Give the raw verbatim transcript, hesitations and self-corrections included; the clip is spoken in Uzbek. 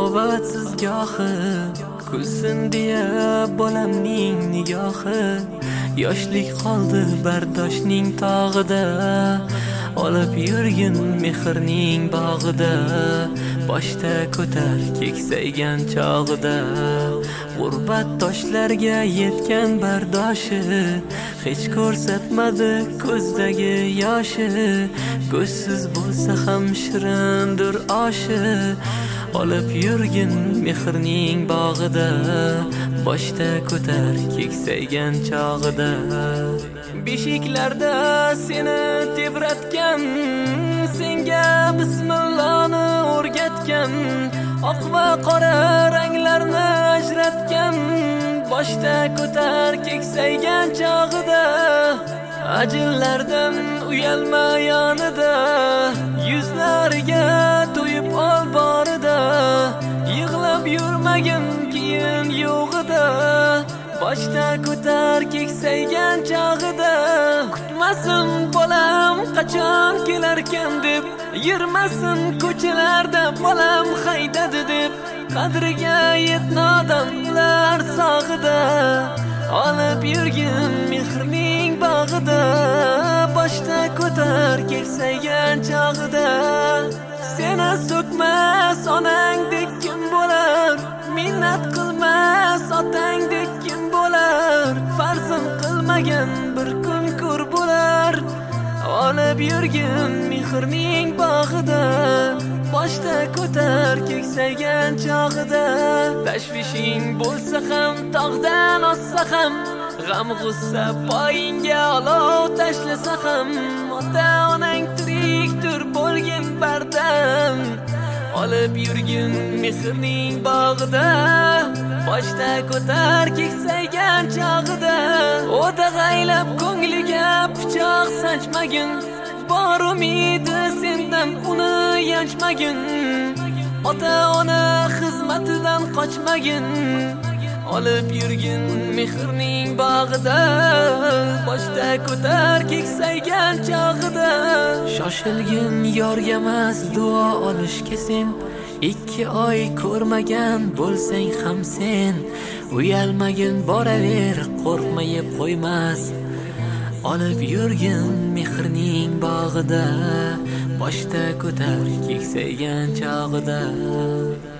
Tavobatsiz gohi kulsin deya bolamning nigohi. Yoshlik qoldi bardoshning tog'ida, olib yurgin mehrning bog'ida. Boshda ko'tar keksaygan chog'ida, g'urbat toshlarga yetgan bardoshi, hech ko'rsatmadi ko'zdagi yoshi. Ko'zsiz bo'lsa ham shirindir oshi, olib yurgin mehrning bog'ida. Boshda ko'tar keksaygan chog'ida. Beshiklarda seni tebratgan, senga bismillahni o'rgatgan, oq va qora ranglarni ajratgan. Boshda ko'tar keksaygan chog'ida, ajinlardan uyalma yonida. Yuzlariga to'yib ol borida, yig'lab yurmagin keyin yo'g'ida. Boshda ko'tar keksaygan chog'ida, kutmasin bolam qachon kelarkan deb, yurmasin ko'chalarda bolam haydadi deb. Qadriga yet nodonlar sog'ida, olib yurgin mehrning bog'ida. Boshda ko'tar keksaygan chog'ida, seni so'kmas onangdek kim bo'lar, minnat qilmas otangdek kim bo'lar. Farzand qilmagan bir kun ko'r bo'lar, olib yurgin mehrning bog'ida. Boshda ko'tar keksaygan chog'ida. Tashvishing bo'lsa ham, tog'dan ossa ham, g'am g'ussa poyingga olov tashlasa ham, ota onang tirikdir bo'lgin bardam, olib yurgin mehrning bog'ida. Boshda ko'tar keksaygan chog'ida, o'dag'aylab ko'ngliga pichoq sanchmagin, bor umidi sendan uni yanchmagin. Ota ona xizmatidan qochmagin, olib yurgin mehrning bog'ida. Boshda ko'tar keksaygan chog'ida. Shoshilgin yorga emas duo olishga sen, ikki oy ko'rmagan bo'lsang ham sen. Uyalmagin boraver, qo'rqmayib qo'ymas, olib yurgin mehrning bog'ida. Boshda ko'tar keksaygan chog'ida.